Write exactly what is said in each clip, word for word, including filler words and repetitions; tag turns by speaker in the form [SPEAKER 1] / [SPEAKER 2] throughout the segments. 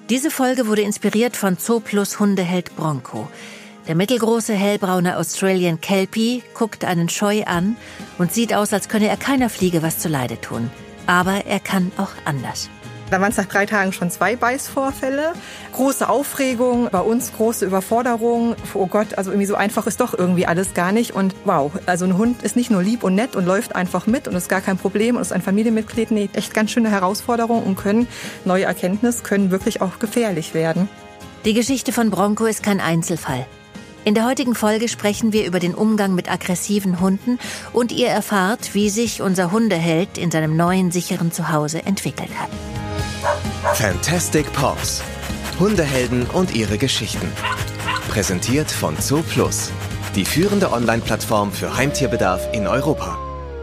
[SPEAKER 1] Diese Folge wurde inspiriert von Zooplus Hundeheld Bronco. Der mittelgroße, hellbraune Australian Kelpie guckt einen scheu an und sieht aus, als könne er keiner Fliege was zuleide tun. Aber er kann auch anders.
[SPEAKER 2] Da waren es nach drei Tagen schon zwei Beißvorfälle. Große Aufregung, bei uns große Überforderung. Oh Gott, also irgendwie so einfach ist doch irgendwie alles gar nicht. Und wow, also ein Hund ist nicht nur lieb und nett und läuft einfach mit und ist gar kein Problem und ist ein Familienmitglied. Nee, echt ganz schöne Herausforderung und können, neue Erkenntnis, können wirklich auch gefährlich werden.
[SPEAKER 1] Die Geschichte von Bronco ist kein Einzelfall. In der heutigen Folge sprechen wir über den Umgang mit aggressiven Hunden und ihr erfahrt, wie sich unser Hundeheld in seinem neuen, sicheren Zuhause entwickelt hat.
[SPEAKER 3] Fantastic Paws. Hundehelden und ihre Geschichten. Präsentiert von Zooplus, die führende Online-Plattform für Heimtierbedarf in Europa.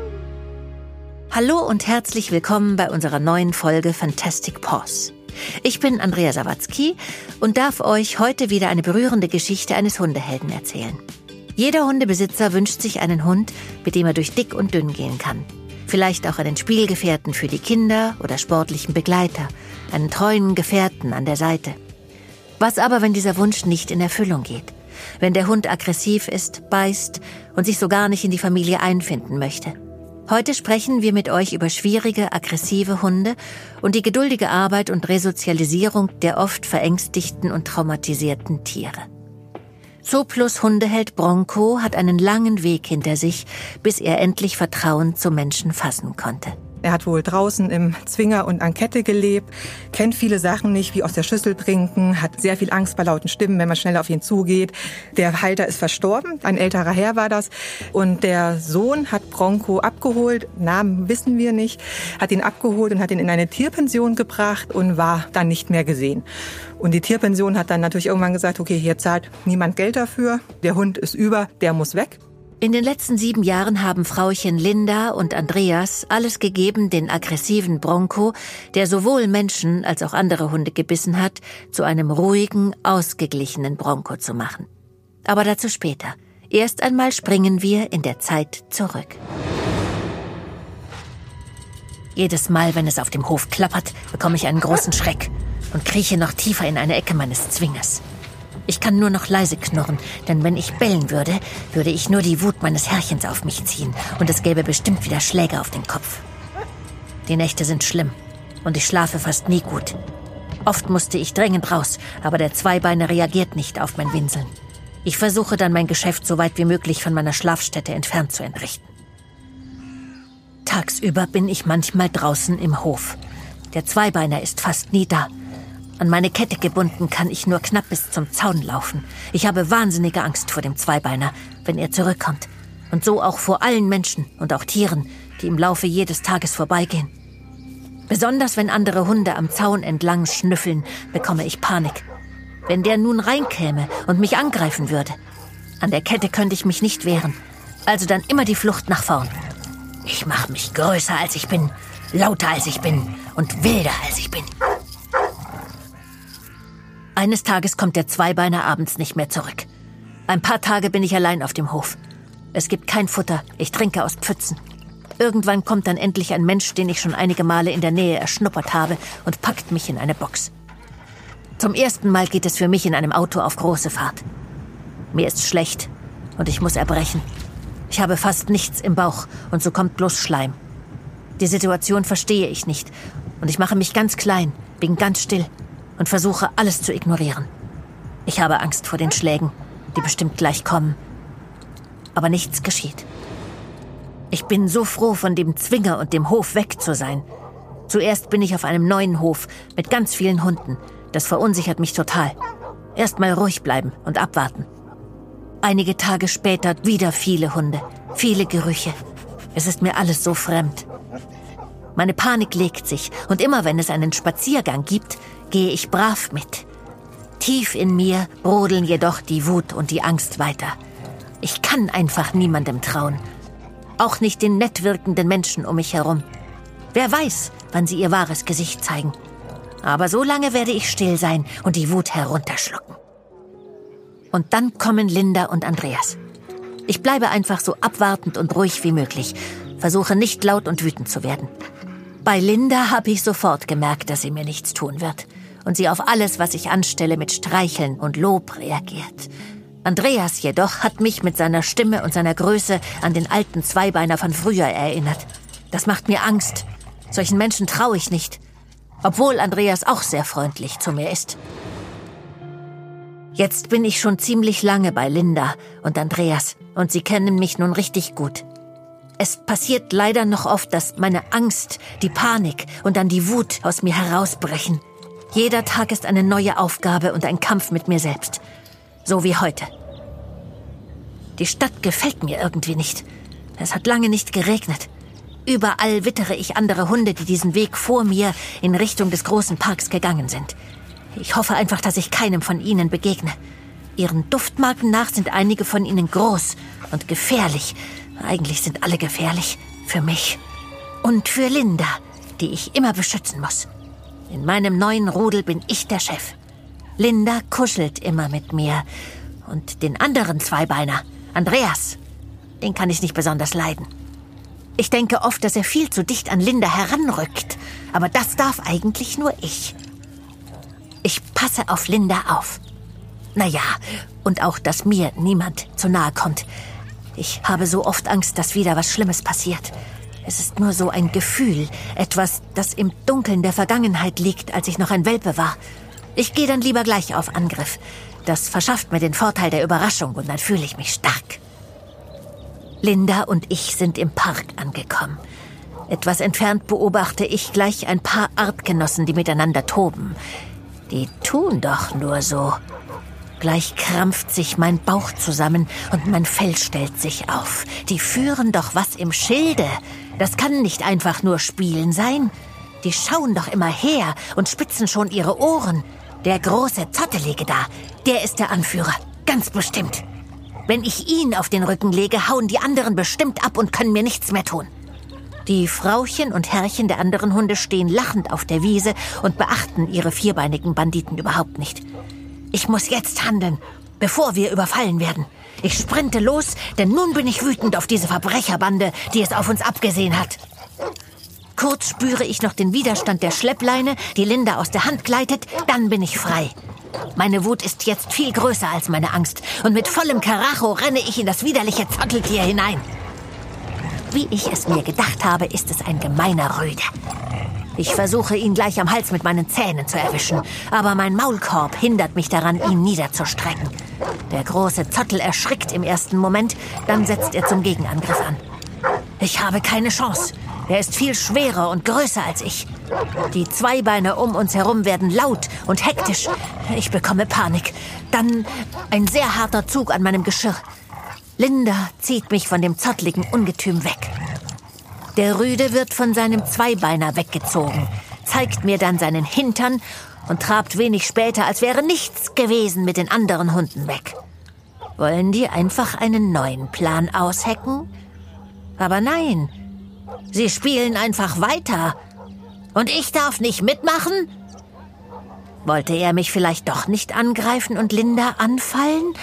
[SPEAKER 1] Hallo und herzlich willkommen bei unserer neuen Folge Fantastic Paws. Ich bin Andrea Sawatzki und darf euch heute wieder eine berührende Geschichte eines Hundehelden erzählen. Jeder Hundebesitzer wünscht sich einen Hund, mit dem er durch dick und dünn gehen kann. Vielleicht auch einen Spielgefährten für die Kinder oder sportlichen Begleiter, einen treuen Gefährten an der Seite. Was aber, wenn dieser Wunsch nicht in Erfüllung geht? Wenn der Hund aggressiv ist, beißt und sich so gar nicht in die Familie einfinden möchte? Heute sprechen wir mit euch über schwierige, aggressive Hunde und die geduldige Arbeit und Resozialisierung der oft verängstigten und traumatisierten Tiere. Zooplus Hundeheld Bronco hat einen langen Weg hinter sich, bis er endlich Vertrauen zu Menschen fassen konnte.
[SPEAKER 2] Er hat wohl draußen im Zwinger und an Kette gelebt, kennt viele Sachen nicht, wie aus der Schüssel trinken, hat sehr viel Angst bei lauten Stimmen, wenn man schnell auf ihn zugeht. Der Halter ist verstorben, ein älterer Herr war das. Und der Sohn hat Bronco abgeholt, Namen wissen wir nicht, hat ihn abgeholt und hat ihn in eine Tierpension gebracht und war dann nicht mehr gesehen. Und die Tierpension hat dann natürlich irgendwann gesagt, okay, hier zahlt niemand Geld dafür, der Hund ist über, der muss weg.
[SPEAKER 1] In den letzten sieben Jahren haben Frauchen Linda und Andreas alles gegeben, den aggressiven Bronco, der sowohl Menschen als auch andere Hunde gebissen hat, zu einem ruhigen, ausgeglichenen Bronco zu machen. Aber dazu später. Erst einmal springen wir in der Zeit zurück. Jedes Mal, wenn es auf dem Hof klappert, bekomme ich einen großen Schreck und krieche noch tiefer in eine Ecke meines Zwingers. Ich kann nur noch leise knurren, denn wenn ich bellen würde, würde ich nur die Wut meines Herrchens auf mich ziehen und es gäbe bestimmt wieder Schläge auf den Kopf. Die Nächte sind schlimm und ich schlafe fast nie gut. Oft musste ich dringend raus, aber der Zweibeiner reagiert nicht auf mein Winseln. Ich versuche dann, mein Geschäft so weit wie möglich von meiner Schlafstätte entfernt zu entrichten. Tagsüber bin ich manchmal draußen im Hof. Der Zweibeiner ist fast nie da. An meine Kette gebunden kann ich nur knapp bis zum Zaun laufen. Ich habe wahnsinnige Angst vor dem Zweibeiner, wenn er zurückkommt. Und so auch vor allen Menschen und auch Tieren, die im Laufe jedes Tages vorbeigehen. Besonders wenn andere Hunde am Zaun entlang schnüffeln, bekomme ich Panik. Wenn der nun reinkäme und mich angreifen würde. An der Kette könnte ich mich nicht wehren. Also dann immer die Flucht nach vorn. Ich mache mich größer als ich bin, lauter als ich bin und wilder als ich bin. Eines Tages kommt der Zweibeiner abends nicht mehr zurück. Ein paar Tage bin ich allein auf dem Hof. Es gibt kein Futter, ich trinke aus Pfützen. Irgendwann kommt dann endlich ein Mensch, den ich schon einige Male in der Nähe erschnuppert habe, und packt mich in eine Box. Zum ersten Mal geht es für mich in einem Auto auf große Fahrt. Mir ist schlecht und ich muss erbrechen. Ich habe fast nichts im Bauch und so kommt bloß Schleim. Die Situation verstehe ich nicht und ich mache mich ganz klein, bin ganz still und versuche, alles zu ignorieren. Ich habe Angst vor den Schlägen, die bestimmt gleich kommen. Aber nichts geschieht. Ich bin so froh, von dem Zwinger und dem Hof weg zu sein. Zuerst bin ich auf einem neuen Hof mit ganz vielen Hunden. Das verunsichert mich total. Erst mal ruhig bleiben und abwarten. Einige Tage später wieder viele Hunde, viele Gerüche. Es ist mir alles so fremd. Meine Panik legt sich und immer wenn es einen Spaziergang gibt, gehe ich brav mit. Tief in mir brodeln jedoch die Wut und die Angst weiter. Ich kann einfach niemandem trauen. Auch nicht den nett wirkenden Menschen um mich herum. Wer weiß, wann sie ihr wahres Gesicht zeigen. Aber so lange werde ich still sein und die Wut herunterschlucken. Und dann kommen Linda und Andreas. Ich bleibe einfach so abwartend und ruhig wie möglich, versuche nicht laut und wütend zu werden. Bei Linda habe ich sofort gemerkt, dass sie mir nichts tun wird. und sie auf alles, was ich anstelle, mit Streicheln und Lob reagiert. Andreas jedoch hat mich mit seiner Stimme und seiner Größe an den alten Zweibeiner von früher erinnert. Das macht mir Angst. Solchen Menschen traue ich nicht. Obwohl Andreas auch sehr freundlich zu mir ist. Jetzt bin ich schon ziemlich lange bei Linda und Andreas und sie kennen mich nun richtig gut. Es passiert leider noch oft, dass meine Angst, die Panik und dann die Wut aus mir herausbrechen. Jeder Tag ist eine neue Aufgabe und ein Kampf mit mir selbst. So wie heute. Die Stadt gefällt mir irgendwie nicht. Es hat lange nicht geregnet. Überall wittere ich andere Hunde, die diesen Weg vor mir in Richtung des großen Parks gegangen sind. Ich hoffe einfach, dass ich keinem von ihnen begegne. Ihren Duftmarken nach sind einige von ihnen groß und gefährlich. Eigentlich sind alle gefährlich. Für mich. Und für Linda, die ich immer beschützen muss. In meinem neuen Rudel bin ich der Chef. Linda kuschelt immer mit mir. Und den anderen Zweibeiner, Andreas, den kann ich nicht besonders leiden. Ich denke oft, dass er viel zu dicht an Linda heranrückt. Aber das darf eigentlich nur ich. Ich passe auf Linda auf. Naja, und auch, dass mir niemand zu nahe kommt. Ich habe so oft Angst, dass wieder was Schlimmes passiert. Es ist nur so ein Gefühl, etwas, das im Dunkeln der Vergangenheit liegt, als ich noch ein Welpe war. Ich gehe dann lieber gleich auf Angriff. Das verschafft mir den Vorteil der Überraschung und dann fühle ich mich stark. Linda und ich sind im Park angekommen. Etwas entfernt beobachte ich gleich ein paar Artgenossen, die miteinander toben. Die tun doch nur so. Gleich krampft sich mein Bauch zusammen und mein Fell stellt sich auf. Die führen doch was im Schilde. Das kann nicht einfach nur Spielen sein. Die schauen doch immer her und spitzen schon ihre Ohren. Der große Zottelige da, der ist der Anführer. Ganz bestimmt. Wenn ich ihn auf den Rücken lege, hauen die anderen bestimmt ab und können mir nichts mehr tun. Die Frauchen und Herrchen der anderen Hunde stehen lachend auf der Wiese und beachten ihre vierbeinigen Banditen überhaupt nicht. Ich muss jetzt handeln, bevor wir überfallen werden. Ich sprinte los, denn nun bin ich wütend auf diese Verbrecherbande, die es auf uns abgesehen hat. Kurz spüre ich noch den Widerstand der Schleppleine, die Linda aus der Hand gleitet, dann bin ich frei. Meine Wut ist jetzt viel größer als meine Angst und mit vollem Karacho renne ich in das widerliche Zotteltier hinein. Wie ich es mir gedacht habe, ist es ein gemeiner Rüde. Ich versuche, ihn gleich am Hals mit meinen Zähnen zu erwischen, aber mein Maulkorb hindert mich daran, ihn niederzustrecken. Der große Zottel erschrickt im ersten Moment, dann setzt er zum Gegenangriff an. Ich habe keine Chance. Er ist viel schwerer und größer als ich. Die Zweibeiner um uns herum werden laut und hektisch. Ich bekomme Panik. Dann ein sehr harter Zug an meinem Geschirr. Linda zieht mich von dem zottligen Ungetüm weg. Der Rüde wird von seinem Zweibeiner weggezogen, zeigt mir dann seinen Hintern und trabt wenig später, als wäre nichts gewesen, mit den anderen Hunden weg. Wollen die einfach einen neuen Plan aushecken? Aber nein, sie spielen einfach weiter. Und ich darf nicht mitmachen? Wollte er mich vielleicht doch nicht angreifen und Linda anfallen?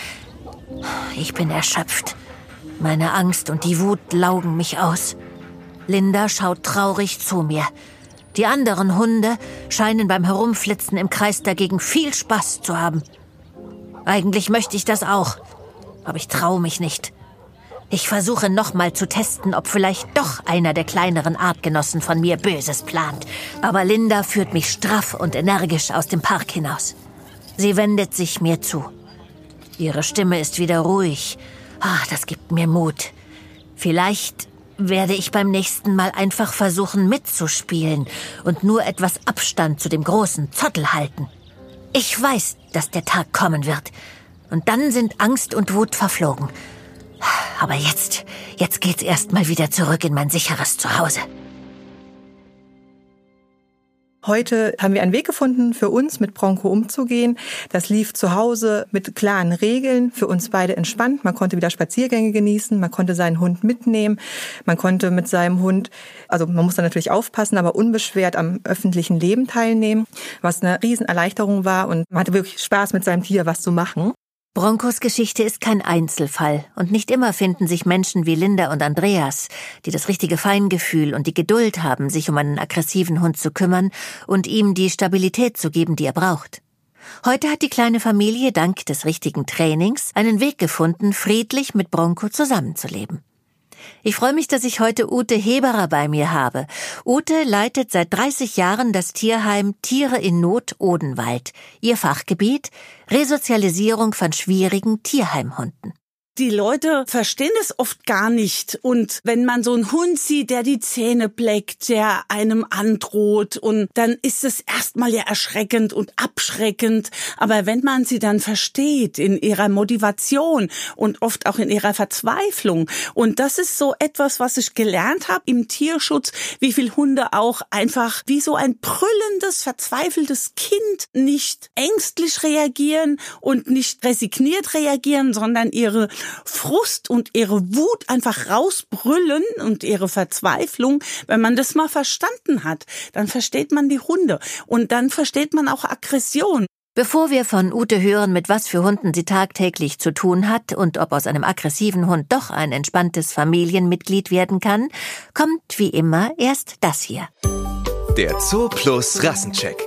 [SPEAKER 1] Ich bin erschöpft. Meine Angst und die Wut laugen mich aus. Linda schaut traurig zu mir. Die anderen Hunde scheinen beim Herumflitzen im Kreis dagegen viel Spaß zu haben. Eigentlich möchte ich das auch, aber ich traue mich nicht. Ich versuche nochmal zu testen, ob vielleicht doch einer der kleineren Artgenossen von mir Böses plant. Aber Linda führt mich straff und energisch aus dem Park hinaus. Sie wendet sich mir zu. Ihre Stimme ist wieder ruhig. Ach, das gibt mir Mut. Vielleicht werde ich beim nächsten Mal einfach versuchen mitzuspielen und nur etwas Abstand zu dem großen Zottel halten. Ich weiß, dass der Tag kommen wird. Und dann sind Angst und Wut verflogen. Aber jetzt, jetzt geht's erst mal wieder zurück in mein sicheres Zuhause.
[SPEAKER 2] Heute haben wir einen Weg gefunden, für uns mit Bronco umzugehen. Das lief zu Hause mit klaren Regeln, für uns beide entspannt. Man konnte wieder Spaziergänge genießen, man konnte seinen Hund mitnehmen, man konnte mit seinem Hund, also man muss da natürlich aufpassen, aber unbeschwert am öffentlichen Leben teilnehmen, was eine Riesenerleichterung war und man hatte wirklich Spaß mit seinem Tier, was zu machen.
[SPEAKER 1] Broncos Geschichte ist kein Einzelfall und nicht immer finden sich Menschen wie Linda und Andreas, die das richtige Feingefühl und die Geduld haben, sich um einen aggressiven Hund zu kümmern und ihm die Stabilität zu geben, die er braucht. Heute hat die kleine Familie dank des richtigen Trainings einen Weg gefunden, friedlich mit Bronco zusammenzuleben. Ich freue mich, dass ich heute Ute Heberer bei mir habe. Ute leitet seit dreißig Jahren das Tierheim Tiere in Not Odenwald. Ihr Fachgebiet: Resozialisierung von schwierigen Tierheimhunden.
[SPEAKER 4] Die Leute verstehen es oft gar nicht. Und wenn man so einen Hund sieht, der die Zähne bleckt, der einem androht, und dann ist es erstmal ja erschreckend und abschreckend. Aber wenn man sie dann versteht in ihrer Motivation und oft auch in ihrer Verzweiflung, und das ist so etwas, was ich gelernt habe im Tierschutz, wie viele Hunde auch einfach wie so ein brüllendes, verzweifeltes Kind nicht ängstlich reagieren und nicht resigniert reagieren, sondern ihre Frust und ihre Wut einfach rausbrüllen und ihre Verzweiflung. Wenn man das mal verstanden hat, dann versteht man die Hunde und dann versteht man auch Aggression.
[SPEAKER 1] Bevor wir von Ute hören, mit was für Hunden sie tagtäglich zu tun hat und ob aus einem aggressiven Hund doch ein entspanntes Familienmitglied werden kann, kommt wie immer erst das hier.
[SPEAKER 3] Der Zooplus Rassencheck.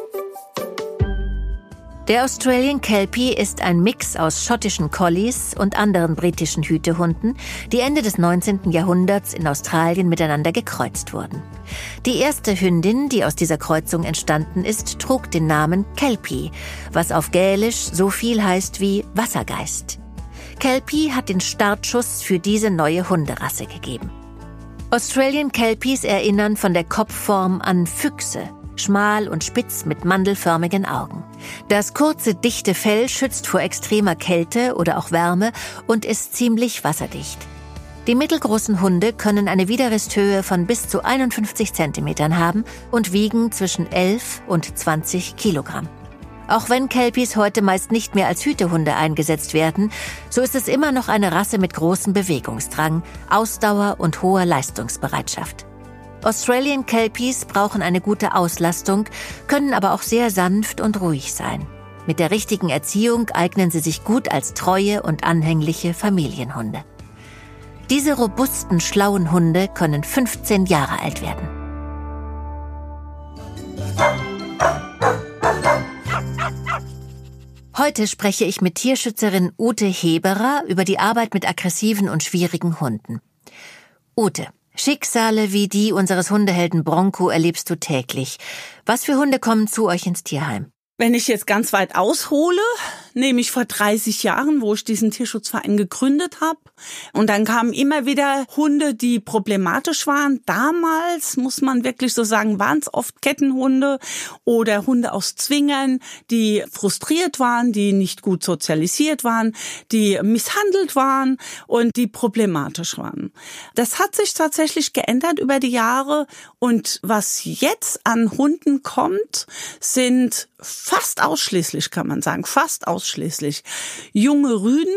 [SPEAKER 1] Der Australian Kelpie ist ein Mix aus schottischen Collies und anderen britischen Hütehunden, die Ende des neunzehnten Jahrhunderts in Australien miteinander gekreuzt wurden. Die erste Hündin, die aus dieser Kreuzung entstanden ist, trug den Namen Kelpie, was auf Gälisch so viel heißt wie Wassergeist. Kelpie hat den Startschuss für diese neue Hunderasse gegeben. Australian Kelpies erinnern von der Kopfform an Füchse, schmal und spitz mit mandelförmigen Augen. Das kurze, dichte Fell schützt vor extremer Kälte oder auch Wärme und ist ziemlich wasserdicht. Die mittelgroßen Hunde können eine Widerristhöhe von bis zu einundfünfzig Zentimetern haben und wiegen zwischen elf und zwanzig Kilogramm. Auch wenn Kelpies heute meist nicht mehr als Hütehunde eingesetzt werden, so ist es immer noch eine Rasse mit großem Bewegungsdrang, Ausdauer und hoher Leistungsbereitschaft. Australian Kelpies brauchen eine gute Auslastung, können aber auch sehr sanft und ruhig sein. Mit der richtigen Erziehung eignen sie sich gut als treue und anhängliche Familienhunde. Diese robusten, schlauen Hunde können fünfzehn Jahre alt werden. Heute spreche ich mit Tierschützerin Ute Heberer über die Arbeit mit aggressiven und schwierigen Hunden. Ute, Schicksale wie die unseres Hundehelden Bronco erlebst du täglich. Was für Hunde kommen zu euch ins Tierheim?
[SPEAKER 4] Wenn ich jetzt ganz weit aushole, nämlich vor dreißig Jahren, wo ich diesen Tierschutzverein gegründet habe. Und dann kamen immer wieder Hunde, die problematisch waren. Damals, muss man wirklich so sagen, waren es oft Kettenhunde oder Hunde aus Zwingern, die frustriert waren, die nicht gut sozialisiert waren, die misshandelt waren und die problematisch waren. Das hat sich tatsächlich geändert über die Jahre. Und was jetzt an Hunden kommt, sind fast ausschließlich, kann man sagen, fast ausschließlich junge Rüden,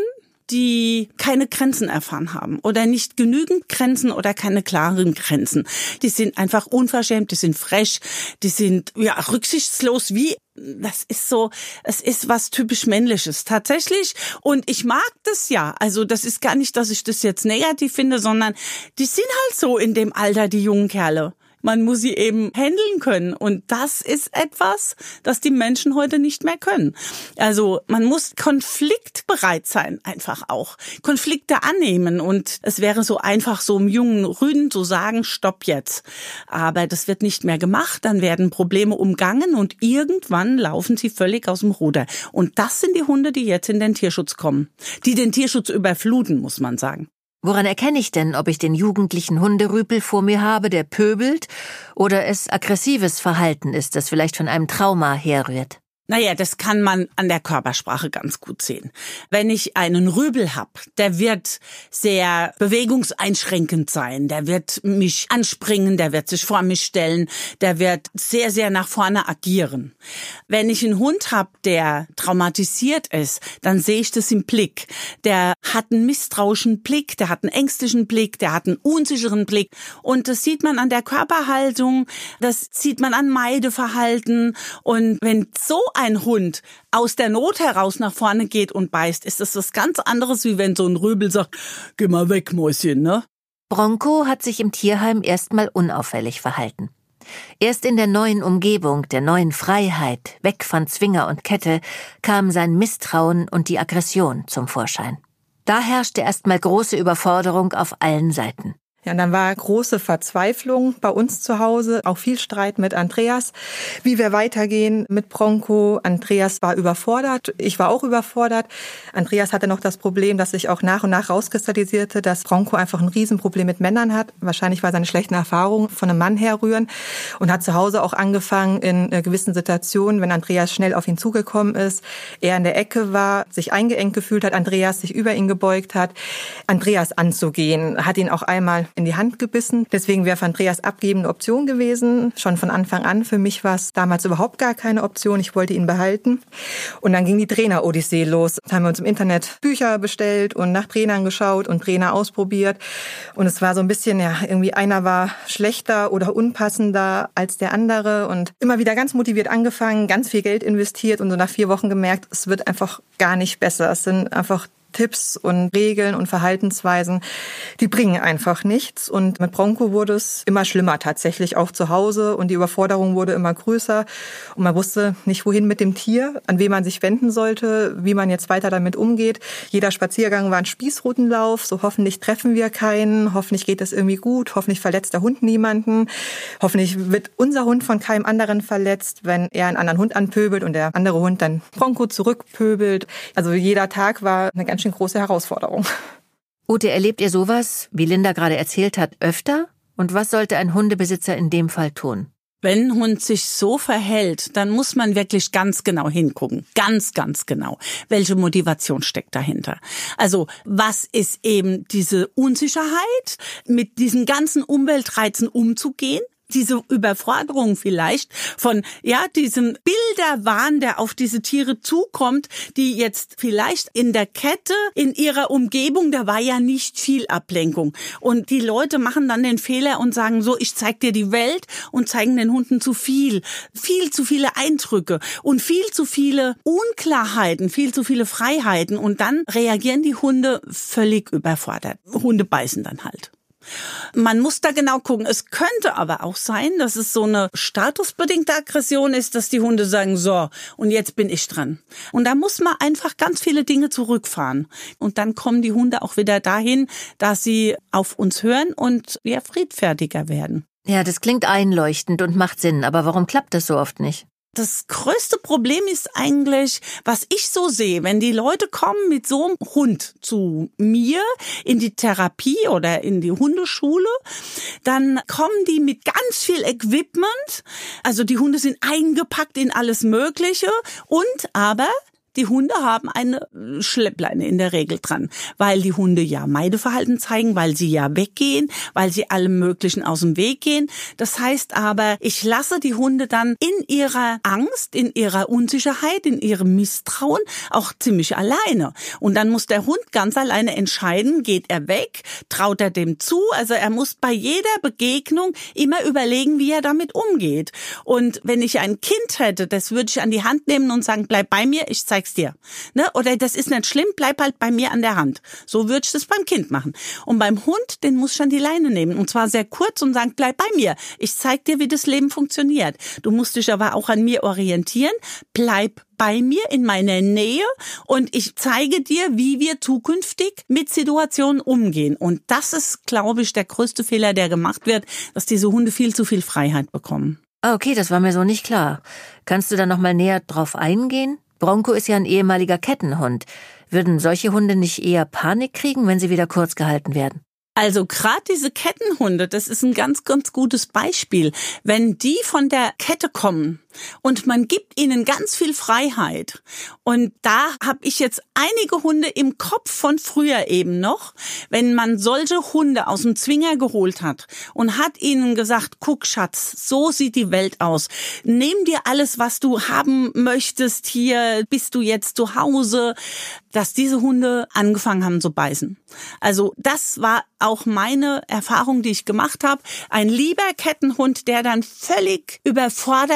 [SPEAKER 4] die keine Grenzen erfahren haben oder nicht genügend Grenzen oder keine klaren Grenzen. Die sind einfach unverschämt, die sind frech, die sind ja rücksichtslos, wie das ist so, es ist was typisch Männliches tatsächlich, und ich mag das ja. Also das ist gar nicht, dass ich das jetzt negativ finde, sondern die sind halt so in dem Alter, die jungen Kerle. Man muss sie eben handeln können. Und das ist etwas, das die Menschen heute nicht mehr können. Also man muss konfliktbereit sein, einfach auch. Konflikte annehmen. Und es wäre so einfach, so einem jungen Rüden zu sagen, stopp jetzt. Aber das wird nicht mehr gemacht. Dann werden Probleme umgangen und irgendwann laufen sie völlig aus dem Ruder. Und das sind die Hunde, die jetzt in den Tierschutz kommen. Die den Tierschutz überfluten, muss man sagen.
[SPEAKER 1] Woran erkenne ich denn, ob ich den jugendlichen Hunderüpel vor mir habe, der pöbelt, oder es aggressives Verhalten ist, das vielleicht von einem Trauma herrührt?
[SPEAKER 4] Naja, das kann man an der Körpersprache ganz gut sehen. Wenn ich einen Rübel hab, der wird sehr bewegungseinschränkend sein, der wird mich anspringen, der wird sich vor mich stellen, der wird sehr, sehr nach vorne agieren. Wenn ich einen Hund hab, der traumatisiert ist, dann sehe ich das im Blick. Der hat einen misstrauischen Blick, der hat einen ängstlichen Blick, der hat einen unsicheren Blick. Und das sieht man an der Körperhaltung, das sieht man an Meideverhalten. Und wenn so ein Hund aus der Not heraus nach vorne geht und beißt, ist das was ganz anderes, wie wenn so ein Rübel sagt, geh mal weg, Mäuschen, ne?
[SPEAKER 1] Bronco hat sich im Tierheim erstmal unauffällig verhalten. Erst in der neuen Umgebung, der neuen Freiheit, weg von Zwinger und Kette, kam sein Misstrauen und die Aggression zum Vorschein. Da herrschte erstmal große Überforderung auf allen Seiten.
[SPEAKER 2] Ja, und dann war große Verzweiflung bei uns zu Hause, auch viel Streit mit Andreas, wie wir weitergehen mit Bronco. Andreas war überfordert, ich war auch überfordert. Andreas hatte noch das Problem, dass sich auch nach und nach rauskristallisierte, dass Bronco einfach ein Riesenproblem mit Männern hat. Wahrscheinlich, weil seine schlechten Erfahrungen von einem Mann herrühren und hat zu Hause auch angefangen, in gewissen Situationen, wenn Andreas schnell auf ihn zugekommen ist, er in der Ecke war, sich eingeengt gefühlt hat, Andreas sich über ihn gebeugt hat, Andreas anzugehen, hat ihn auch einmal in die Hand gebissen. Deswegen wäre für Andreas Abgeben eine Option gewesen. Schon von Anfang an. Für mich war es damals überhaupt gar keine Option. Ich wollte ihn behalten. Und dann ging die Trainer-Odyssee los. Da haben wir uns im Internet Bücher bestellt und nach Trainern geschaut und Trainer ausprobiert. Und es war so ein bisschen, ja, irgendwie einer war schlechter oder unpassender als der andere. Und immer wieder ganz motiviert angefangen, ganz viel Geld investiert und so nach vier Wochen gemerkt, es wird einfach gar nicht besser. Es sind einfach Tipps und Regeln und Verhaltensweisen, die bringen einfach nichts. Und mit Bronco wurde es immer schlimmer tatsächlich, auch zu Hause. Und die Überforderung wurde immer größer. Und man wusste nicht, wohin mit dem Tier, an wen man sich wenden sollte, wie man jetzt weiter damit umgeht. Jeder Spaziergang war ein Spießrutenlauf. So hoffentlich treffen wir keinen, hoffentlich geht es irgendwie gut, hoffentlich verletzt der Hund niemanden. Hoffentlich wird unser Hund von keinem anderen verletzt, wenn er einen anderen Hund anpöbelt und der andere Hund dann Bronco zurückpöbelt. Also jeder Tag war eine ganz schön große Herausforderung.
[SPEAKER 1] Ute, erlebt ihr sowas, wie Linda gerade erzählt hat, öfter? Und was sollte ein Hundebesitzer in dem Fall tun?
[SPEAKER 4] Wenn ein Hund sich so verhält, dann muss man wirklich ganz genau hingucken. Ganz, ganz genau. Welche Motivation steckt dahinter? Also, was ist eben diese Unsicherheit, mit diesen ganzen Umweltreizen umzugehen? Diese Überforderung vielleicht von, ja, diesem Bilderwahn, der auf diese Tiere zukommt, die jetzt vielleicht in der Kette, in ihrer Umgebung, da war ja nicht viel Ablenkung. Und die Leute machen dann den Fehler und sagen so, ich zeig dir die Welt und zeigen den Hunden zu viel. Viel zu viele Eindrücke und viel zu viele Unklarheiten, viel zu viele Freiheiten. Und dann reagieren die Hunde völlig überfordert. Hunde beißen dann halt. Man muss da genau gucken. Es könnte aber auch sein, dass es so eine statusbedingte Aggression ist, dass die Hunde sagen, so, und jetzt bin ich dran. Und da muss man einfach ganz viele Dinge zurückfahren. Und dann kommen die Hunde auch wieder dahin, dass sie auf uns hören und ja, friedfertiger werden.
[SPEAKER 1] Ja, das klingt einleuchtend und macht Sinn, aber warum klappt das so oft nicht?
[SPEAKER 4] Das größte Problem ist eigentlich, was ich so sehe, wenn die Leute kommen mit so einem Hund zu mir in die Therapie oder in die Hundeschule, dann kommen die mit ganz viel Equipment. Also die Hunde sind eingepackt in alles Mögliche und aber die Hunde haben eine Schleppleine in der Regel dran, weil die Hunde ja Meideverhalten zeigen, weil sie ja weggehen, weil sie allem Möglichen aus dem Weg gehen. Das heißt aber, ich lasse die Hunde dann in ihrer Angst, in ihrer Unsicherheit, in ihrem Misstrauen auch ziemlich alleine. Und dann muss der Hund ganz alleine entscheiden, geht er weg, traut er dem zu. Also er muss bei jeder Begegnung immer überlegen, wie er damit umgeht. Und wenn ich ein Kind hätte, das würde ich an die Hand nehmen und sagen, bleib bei mir, ich zeig's dir. Ne? Oder das ist nicht schlimm, bleib halt bei mir an der Hand. So würde ich das beim Kind machen. Und beim Hund, den muss ich an die Leine nehmen. Und zwar sehr kurz und sagen, bleib bei mir. Ich zeig dir, wie das Leben funktioniert. Du musst dich aber auch an mir orientieren. Bleib bei mir in meiner Nähe und ich zeige dir, wie wir zukünftig mit Situationen umgehen. Und das ist, glaube ich, der größte Fehler, der gemacht wird, dass diese Hunde viel zu viel Freiheit bekommen.
[SPEAKER 1] Okay, das war mir so nicht klar. Kannst du da noch mal näher drauf eingehen? Bronco ist ja ein ehemaliger Kettenhund. Würden solche Hunde nicht eher Panik kriegen, wenn sie wieder kurz gehalten werden?
[SPEAKER 4] Also gerade diese Kettenhunde, das ist ein ganz, ganz gutes Beispiel. Wenn die von der Kette kommen und man gibt ihnen ganz viel Freiheit und da habe ich jetzt einige Hunde im Kopf von früher eben noch, wenn man solche Hunde aus dem Zwinger geholt hat und hat ihnen gesagt, guck Schatz, so sieht die Welt aus. Nimm dir alles, was du haben möchtest, hier bist du jetzt zu Hause, dass diese Hunde angefangen haben zu beißen. Also das war auch meine Erfahrung, die ich gemacht habe. Ein lieber Kettenhund, der dann völlig überfordert war mit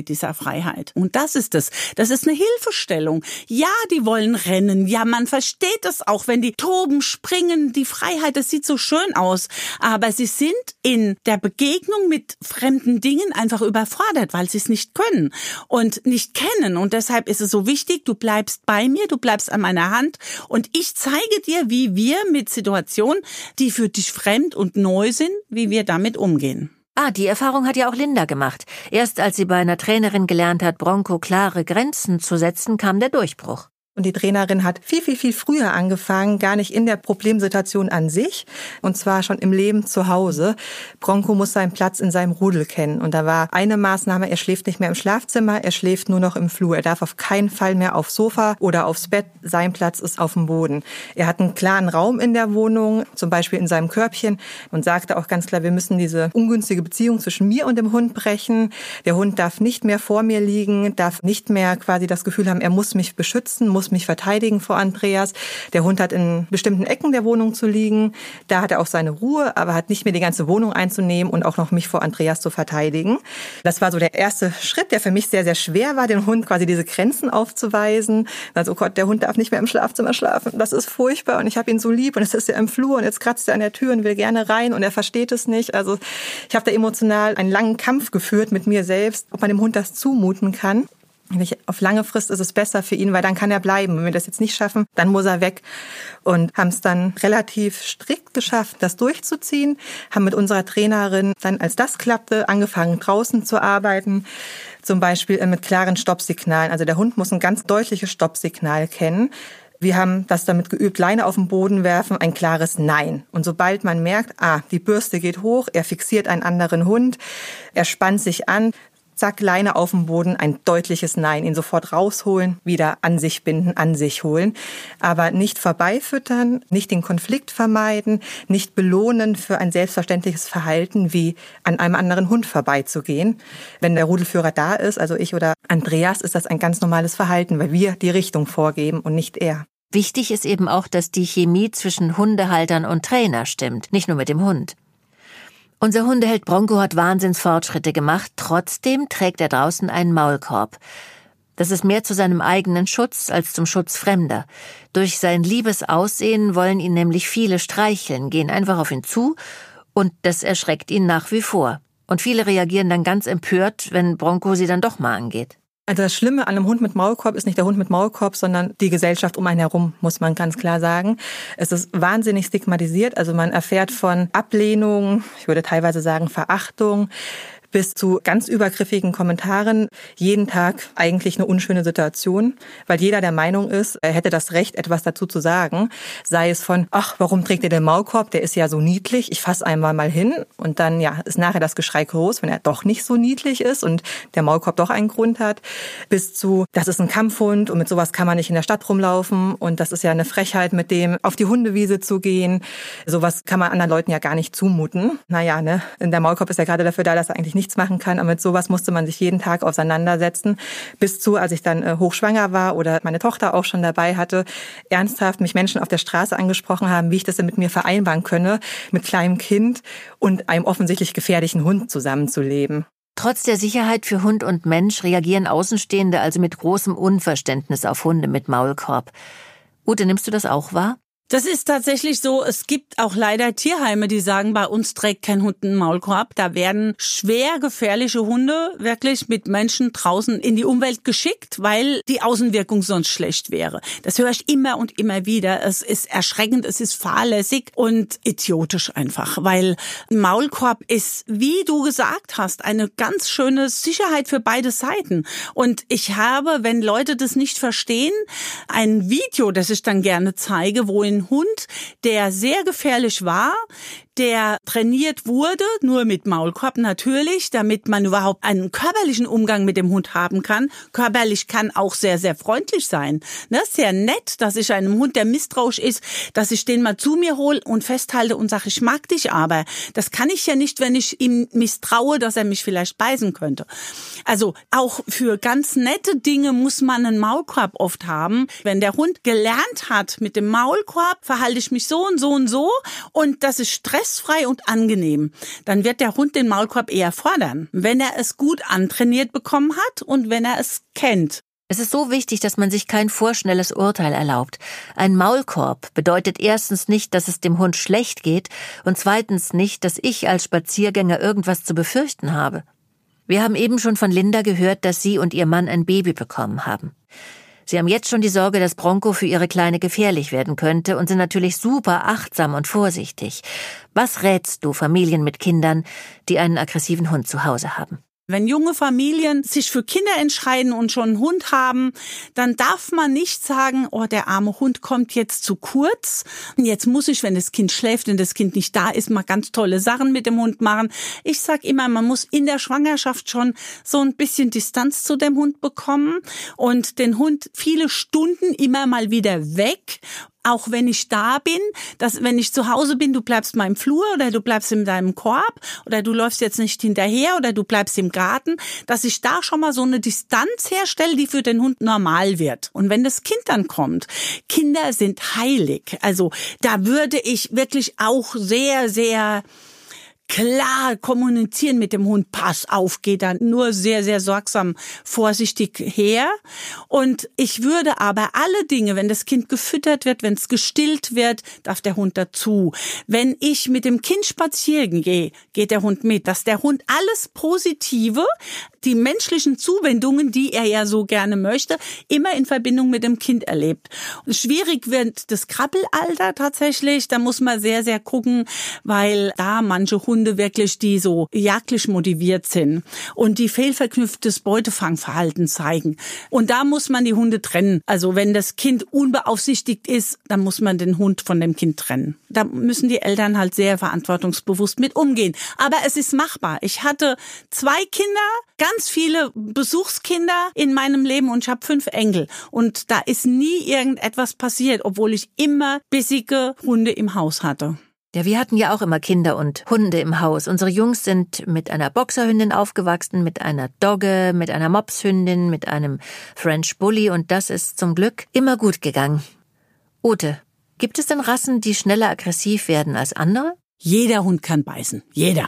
[SPEAKER 4] mit dieser Freiheit. Und das ist es. Das ist eine Hilfestellung. Ja, die wollen rennen. Ja, man versteht das auch, wenn die toben, springen. Die Freiheit, das sieht so schön aus. Aber sie sind in der Begegnung mit fremden Dingen einfach überfordert, weil sie es nicht können und nicht kennen. Und deshalb ist es so wichtig, du bleibst bei mir, du bleibst an meiner Hand und ich zeige dir, wie wir mit Situationen, die für dich fremd und neu sind, wie wir damit umgehen.
[SPEAKER 1] Ah, die Erfahrung hat ja auch Linda gemacht. Erst als sie bei einer Trainerin gelernt hat, Bronco klare Grenzen zu setzen, kam der Durchbruch.
[SPEAKER 2] Und die Trainerin hat viel, viel, viel früher angefangen, gar nicht in der Problemsituation an sich, und zwar schon im Leben zu Hause. Bronco muss seinen Platz in seinem Rudel kennen. Und da war eine Maßnahme, er schläft nicht mehr im Schlafzimmer, er schläft nur noch im Flur. Er darf auf keinen Fall mehr aufs Sofa oder aufs Bett. Sein Platz ist auf dem Boden. Er hat einen klaren Raum in der Wohnung, zum Beispiel in seinem Körbchen, und sagte auch ganz klar, wir müssen diese ungünstige Beziehung zwischen mir und dem Hund brechen. Der Hund darf nicht mehr vor mir liegen, darf nicht mehr quasi das Gefühl haben, er muss mich beschützen, muss mich verteidigen vor Andreas. Der Hund hat in bestimmten Ecken der Wohnung zu liegen. Da hat er auch seine Ruhe, aber hat nicht mehr die ganze Wohnung einzunehmen und auch noch mich vor Andreas zu verteidigen. Das war so der erste Schritt, der für mich sehr, sehr schwer war, den Hund quasi diese Grenzen aufzuweisen. Also, oh Gott, der Hund darf nicht mehr im Schlafzimmer schlafen. Das ist furchtbar und ich habe ihn so lieb und jetzt ist er im Flur und jetzt kratzt er an der Tür und will gerne rein und er versteht es nicht. Also ich habe da emotional einen langen Kampf geführt mit mir selbst, ob man dem Hund das zumuten kann. Auf lange Frist ist es besser für ihn, weil dann kann er bleiben. Wenn wir das jetzt nicht schaffen, dann muss er weg. Und haben es dann relativ strikt geschafft, das durchzuziehen. Haben mit unserer Trainerin dann, als das klappte, angefangen draußen zu arbeiten. Zum Beispiel mit klaren Stoppsignalen. Also der Hund muss ein ganz deutliches Stoppsignal kennen. Wir haben das damit geübt, Leine auf den Boden werfen, ein klares Nein. Und sobald man merkt, ah, die Bürste geht hoch, er fixiert einen anderen Hund, er spannt sich an, zack, Leine auf dem Boden, ein deutliches Nein. Ihn sofort rausholen, wieder an sich binden, an sich holen. Aber nicht vorbeifüttern, nicht den Konflikt vermeiden, nicht belohnen für ein selbstverständliches Verhalten, wie an einem anderen Hund vorbeizugehen. Wenn der Rudelführer da ist, also ich oder Andreas, ist das ein ganz normales Verhalten, weil wir die Richtung vorgeben und nicht er.
[SPEAKER 1] Wichtig ist eben auch, dass die Chemie zwischen Hundehaltern und Trainer stimmt, nicht nur mit dem Hund. Unser Hundeheld Bronco hat Wahnsinnsfortschritte gemacht, trotzdem trägt er draußen einen Maulkorb. Das ist mehr zu seinem eigenen Schutz als zum Schutz Fremder. Durch sein liebes Aussehen wollen ihn nämlich viele streicheln, gehen einfach auf ihn zu und das erschreckt ihn nach wie vor. Und viele reagieren dann ganz empört, wenn Bronco sie dann doch mal angeht.
[SPEAKER 2] Also das Schlimme an einem Hund mit Maulkorb ist nicht der Hund mit Maulkorb, sondern die Gesellschaft um einen herum, muss man ganz klar sagen. Es ist wahnsinnig stigmatisiert, also man erfährt von Ablehnung, ich würde teilweise sagen Verachtung, bis zu ganz übergriffigen Kommentaren. Jeden Tag eigentlich eine unschöne Situation, weil jeder der Meinung ist, er hätte das Recht, etwas dazu zu sagen. Sei es von, ach, warum trägt er den Maulkorb? Der ist ja so niedlich. Ich fasse einmal mal hin. Und dann ja ist nachher das Geschrei groß, wenn er doch nicht so niedlich ist und der Maulkorb doch einen Grund hat. Bis zu, das ist ein Kampfhund und mit sowas kann man nicht in der Stadt rumlaufen. Und das ist ja eine Frechheit, mit dem auf die Hundewiese zu gehen. Sowas kann man anderen Leuten ja gar nicht zumuten. Naja, ne, der Maulkorb ist ja gerade dafür da, dass er eigentlich nicht nichts machen kann, aber mit sowas musste man sich jeden Tag auseinandersetzen, bis zu, als ich dann äh, hochschwanger war oder meine Tochter auch schon dabei hatte, ernsthaft mich Menschen auf der Straße angesprochen haben, wie ich das denn mit mir vereinbaren könne, mit kleinem Kind und einem offensichtlich gefährlichen Hund zusammenzuleben.
[SPEAKER 1] Trotz der Sicherheit für Hund und Mensch reagieren Außenstehende also mit großem Unverständnis auf Hunde mit Maulkorb. Ute, nimmst du das auch wahr?
[SPEAKER 4] Das ist tatsächlich so. Es gibt auch leider Tierheime, die sagen, bei uns trägt kein Hund einen Maulkorb. Da werden schwer gefährliche Hunde wirklich mit Menschen draußen in die Umwelt geschickt, weil die Außenwirkung sonst schlecht wäre. Das höre ich immer und immer wieder. Es ist erschreckend, es ist fahrlässig und idiotisch einfach, weil ein Maulkorb ist, wie du gesagt hast, eine ganz schöne Sicherheit für beide Seiten. Und ich habe, wenn Leute das nicht verstehen, ein Video, das ich dann gerne zeige, wo ein Hund, der sehr gefährlich war, der trainiert wurde, nur mit Maulkorb natürlich, damit man überhaupt einen körperlichen Umgang mit dem Hund haben kann. Körperlich kann auch sehr, sehr freundlich sein. Ne? Sehr nett, dass ich einem Hund, der misstrauisch ist, dass ich den mal zu mir hole und festhalte und sage, ich mag dich aber. Das kann ich ja nicht, wenn ich ihm misstraue, dass er mich vielleicht beißen könnte. Also auch für ganz nette Dinge muss man einen Maulkorb oft haben. Wenn der Hund gelernt hat, mit dem Maulkorb verhalte ich mich so und so und so und das ist Stress stressfrei und angenehm, dann wird der Hund den Maulkorb eher fordern, wenn er es gut antrainiert bekommen hat und wenn er es kennt.
[SPEAKER 1] Es ist so wichtig, dass man sich kein vorschnelles Urteil erlaubt. Ein Maulkorb bedeutet erstens nicht, dass es dem Hund schlecht geht und zweitens nicht, dass ich als Spaziergänger irgendwas zu befürchten habe. Wir haben eben schon von Linda gehört, dass sie und ihr Mann ein Baby bekommen haben. Sie haben jetzt schon die Sorge, dass Bronco für ihre Kleine gefährlich werden könnte und sind natürlich super achtsam und vorsichtig. Was rätst du Familien mit Kindern, die einen aggressiven Hund zu Hause haben?
[SPEAKER 4] Wenn junge Familien sich für Kinder entscheiden und schon einen Hund haben, dann darf man nicht sagen, oh, der arme Hund kommt jetzt zu kurz. Und jetzt muss ich, wenn das Kind schläft und das Kind nicht da ist, mal ganz tolle Sachen mit dem Hund machen. Ich sag immer, man muss in der Schwangerschaft schon so ein bisschen Distanz zu dem Hund bekommen und den Hund viele Stunden immer mal wieder weg. Auch wenn ich da bin, dass wenn ich zu Hause bin, du bleibst mal im Flur oder du bleibst in deinem Korb oder du läufst jetzt nicht hinterher oder du bleibst im Garten, dass ich da schon mal so eine Distanz herstelle, die für den Hund normal wird. Und wenn das Kind dann kommt, Kinder sind heilig. Also da würde ich wirklich auch sehr, sehr klar kommunizieren mit dem Hund. Pass auf, geh dann nur sehr, sehr sorgsam, vorsichtig her. Und ich würde aber alle Dinge, wenn das Kind gefüttert wird, wenn es gestillt wird, darf der Hund dazu. Wenn ich mit dem Kind spazieren gehe, geht der Hund mit. Dass der Hund alles Positive, die menschlichen Zuwendungen, die er ja so gerne möchte, immer in Verbindung mit dem Kind erlebt. Schwierig wird das Krabbelalter tatsächlich. Da muss man sehr, sehr gucken, weil da manche Hunde wirklich, die so jagdlich motiviert sind und die fehlverknüpftes Beutefangverhalten zeigen. Und da muss man die Hunde trennen. Also wenn das Kind unbeaufsichtigt ist, dann muss man den Hund von dem Kind trennen. Da müssen die Eltern halt sehr verantwortungsbewusst mit umgehen. Aber es ist machbar. Ich hatte zwei Kinder, ganz viele Besuchskinder in meinem Leben und ich habe fünf Enkel. Und da ist nie irgendetwas passiert, obwohl ich immer bissige Hunde im Haus hatte.
[SPEAKER 1] Ja, wir hatten ja auch immer Kinder und Hunde im Haus. Unsere Jungs sind mit einer Boxerhündin aufgewachsen, mit einer Dogge, mit einer Mopshündin, mit einem French Bully und das ist zum Glück immer gut gegangen. Ute, gibt es denn Rassen, die schneller aggressiv werden als andere?
[SPEAKER 4] Jeder Hund kann beißen. Jeder.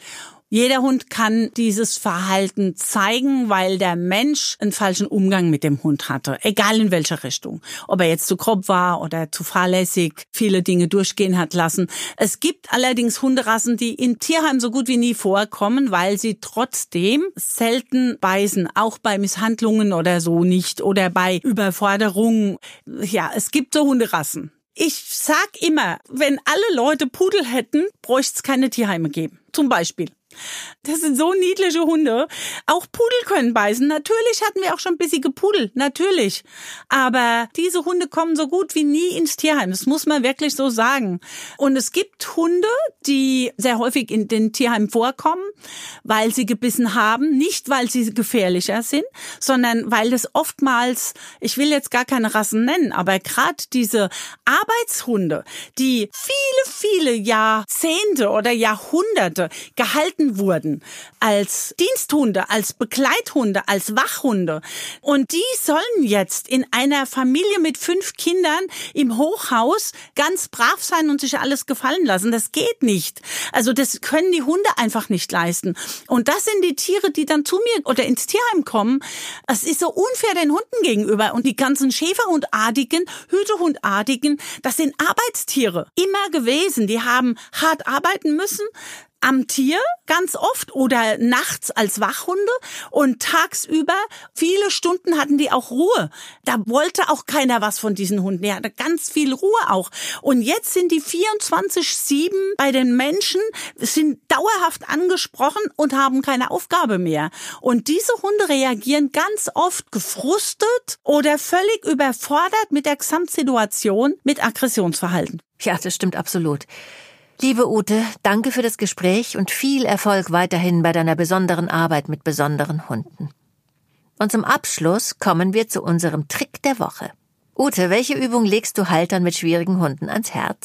[SPEAKER 4] Jeder Hund kann dieses Verhalten zeigen, weil der Mensch einen falschen Umgang mit dem Hund hatte. Egal in welcher Richtung. Ob er jetzt zu grob war oder zu fahrlässig viele Dinge durchgehen hat lassen. Es gibt allerdings Hunderassen, die in Tierheimen so gut wie nie vorkommen, weil sie trotzdem selten beißen. Auch bei Misshandlungen oder so nicht. Oder bei Überforderungen. Ja, es gibt so Hunderassen. Ich sag immer, wenn alle Leute Pudel hätten, bräuchte es keine Tierheime geben. Zum Beispiel. Das sind so niedliche Hunde. Auch Pudel können beißen. Natürlich hatten wir auch schon bissige Pudel. Natürlich. Aber diese Hunde kommen so gut wie nie ins Tierheim. Das muss man wirklich so sagen. Und es gibt Hunde, die sehr häufig in den Tierheimen vorkommen, weil sie gebissen haben. Nicht, weil sie gefährlicher sind, sondern weil es oftmals, ich will jetzt gar keine Rassen nennen, aber gerade diese Arbeitshunde, die viele, viele Jahrzehnte oder Jahrhunderte gehalten wurden als Diensthunde, als Begleithunde, als Wachhunde. Und die sollen jetzt in einer Familie mit fünf Kindern im Hochhaus ganz brav sein und sich alles gefallen lassen. Das geht nicht. Also das können die Hunde einfach nicht leisten. Und das sind die Tiere, die dann zu mir oder ins Tierheim kommen. Es ist so unfair den Hunden gegenüber. Und die ganzen Schäferhundartigen, Hütehundartigen, das sind Arbeitstiere. Immer gewesen. Die haben hart arbeiten müssen. Am Tier ganz oft oder nachts als Wachhunde und tagsüber viele Stunden hatten die auch Ruhe. Da wollte auch keiner was von diesen Hunden. Die hatte ganz viel Ruhe auch. Und jetzt sind die vierundzwanzig sieben bei den Menschen, sind dauerhaft angesprochen und haben keine Aufgabe mehr. Und diese Hunde reagieren ganz oft gefrustet oder völlig überfordert mit der Gesamtsituation mit Aggressionsverhalten.
[SPEAKER 1] Ja, das stimmt absolut. Liebe Ute, danke für das Gespräch und viel Erfolg weiterhin bei deiner besonderen Arbeit mit besonderen Hunden. Und zum Abschluss kommen wir zu unserem Trick der Woche. Ute, welche Übung legst du Haltern mit schwierigen Hunden ans Herz?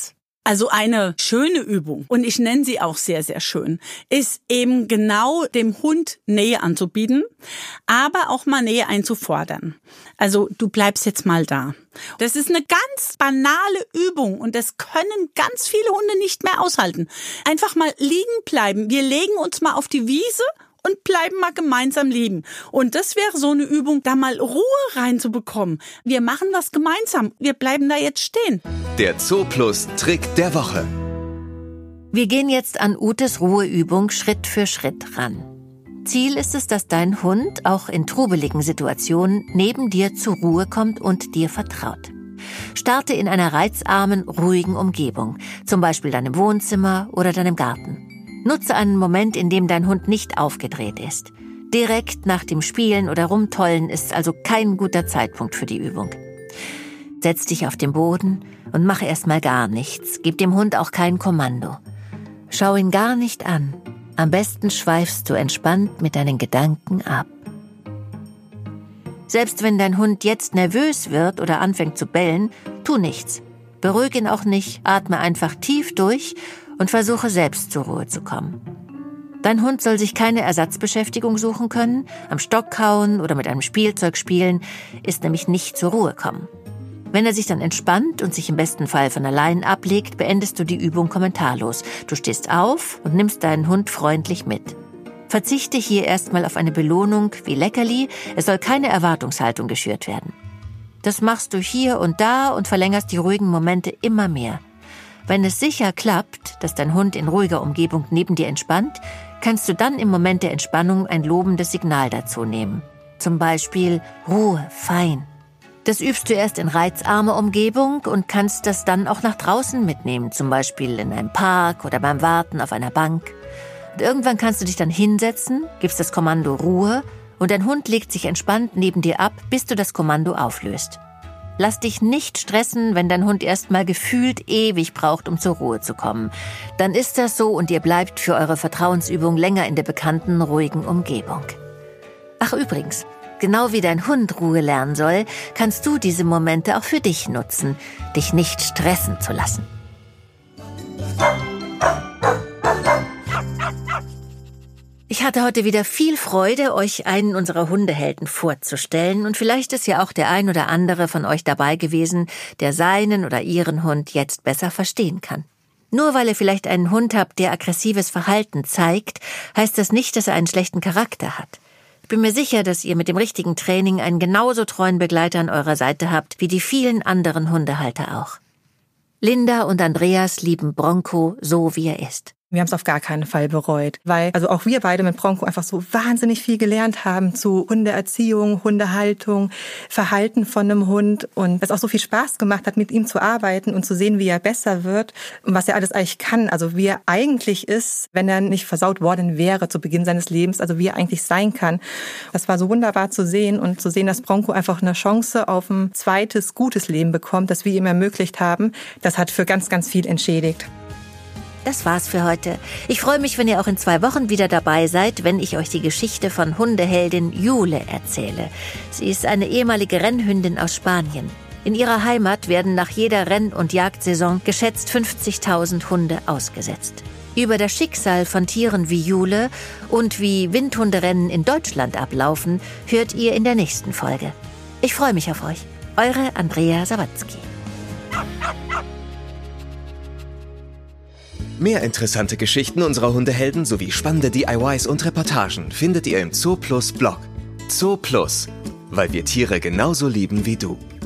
[SPEAKER 4] Also eine schöne Übung, und ich nenne sie auch sehr, sehr schön, ist eben genau dem Hund Nähe anzubieten, aber auch mal Nähe einzufordern. Also du bleibst jetzt mal da. Das ist eine ganz banale Übung und das können ganz viele Hunde nicht mehr aushalten. Einfach mal liegen bleiben. Wir legen uns mal auf die Wiese und bleiben mal gemeinsam liegen. Und das wäre so eine Übung, da mal Ruhe reinzubekommen. Wir machen was gemeinsam. Wir bleiben da jetzt stehen.
[SPEAKER 3] Der Zooplus Trick der Woche.
[SPEAKER 1] Wir gehen jetzt an Utes Ruheübung Schritt für Schritt ran. Ziel ist es, dass dein Hund auch in trubeligen Situationen neben dir zur Ruhe kommt und dir vertraut. Starte in einer reizarmen, ruhigen Umgebung, zum Beispiel deinem Wohnzimmer oder deinem Garten. Nutze einen Moment, in dem dein Hund nicht aufgedreht ist. Direkt nach dem Spielen oder Rumtollen ist also kein guter Zeitpunkt für die Übung. Setz dich auf den Boden und mach erstmal gar nichts. Gib dem Hund auch kein Kommando. Schau ihn gar nicht an. Am besten schweifst du entspannt mit deinen Gedanken ab. Selbst wenn dein Hund jetzt nervös wird oder anfängt zu bellen, tu nichts. Beruhig ihn auch nicht, atme einfach tief durch und versuche selbst zur Ruhe zu kommen. Dein Hund soll sich keine Ersatzbeschäftigung suchen können, am Stock kauen oder mit einem Spielzeug spielen, ist nämlich nicht zur Ruhe kommen. Wenn er sich dann entspannt und sich im besten Fall von allein ablegt, beendest du die Übung kommentarlos. Du stehst auf und nimmst deinen Hund freundlich mit. Verzichte hier erstmal auf eine Belohnung wie Leckerli, es soll keine Erwartungshaltung geschürt werden. Das machst du hier und da und verlängerst die ruhigen Momente immer mehr. Wenn es sicher klappt, dass dein Hund in ruhiger Umgebung neben dir entspannt, kannst du dann im Moment der Entspannung ein lobendes Signal dazu nehmen. Zum Beispiel Ruhe, fein. Das übst du erst in reizarmer Umgebung und kannst das dann auch nach draußen mitnehmen, zum Beispiel in einem Park oder beim Warten auf einer Bank. Und irgendwann kannst du dich dann hinsetzen, gibst das Kommando Ruhe und dein Hund legt sich entspannt neben dir ab, bis du das Kommando auflöst. Lass dich nicht stressen, wenn dein Hund erstmal gefühlt ewig braucht, um zur Ruhe zu kommen. Dann ist das so und ihr bleibt für eure Vertrauensübung länger in der bekannten, ruhigen Umgebung. Ach übrigens, genau wie dein Hund Ruhe lernen soll, kannst du diese Momente auch für dich nutzen, dich nicht stressen zu lassen. Ich hatte heute wieder viel Freude, euch einen unserer Hundehelden vorzustellen und vielleicht ist ja auch der ein oder andere von euch dabei gewesen, der seinen oder ihren Hund jetzt besser verstehen kann. Nur weil ihr vielleicht einen Hund habt, der aggressives Verhalten zeigt, heißt das nicht, dass er einen schlechten Charakter hat. Ich bin mir sicher, dass ihr mit dem richtigen Training einen genauso treuen Begleiter an eurer Seite habt, wie die vielen anderen Hundehalter auch. Linda und Andreas lieben Bronco so, wie er ist.
[SPEAKER 2] Wir haben es auf gar keinen Fall bereut, weil also auch wir beide mit Bronco einfach so wahnsinnig viel gelernt haben zu Hundeerziehung, Hundehaltung, Verhalten von einem Hund und es auch so viel Spaß gemacht hat, mit ihm zu arbeiten und zu sehen, wie er besser wird und was er alles eigentlich kann, also wie er eigentlich ist, wenn er nicht versaut worden wäre zu Beginn seines Lebens, also wie er eigentlich sein kann. Das war so wunderbar zu sehen und zu sehen, dass Bronco einfach eine Chance auf ein zweites, gutes Leben bekommt, das wir ihm ermöglicht haben. Das hat für ganz, ganz viel entschädigt.
[SPEAKER 1] Das war's für heute. Ich freue mich, wenn ihr auch in zwei Wochen wieder dabei seid, wenn ich euch die Geschichte von Hundeheldin Jule erzähle. Sie ist eine ehemalige Rennhündin aus Spanien. In ihrer Heimat werden nach jeder Renn- und Jagdsaison geschätzt fünfzigtausend Hunde ausgesetzt. Über das Schicksal von Tieren wie Jule und wie Windhunderennen in Deutschland ablaufen, hört ihr in der nächsten Folge. Ich freue mich auf euch. Eure Andrea Sawatzki.
[SPEAKER 3] Mehr interessante Geschichten unserer Hundehelden sowie spannende D I Ys und Reportagen findet ihr im Zooplus Blog. Zooplus, weil wir Tiere genauso lieben wie du.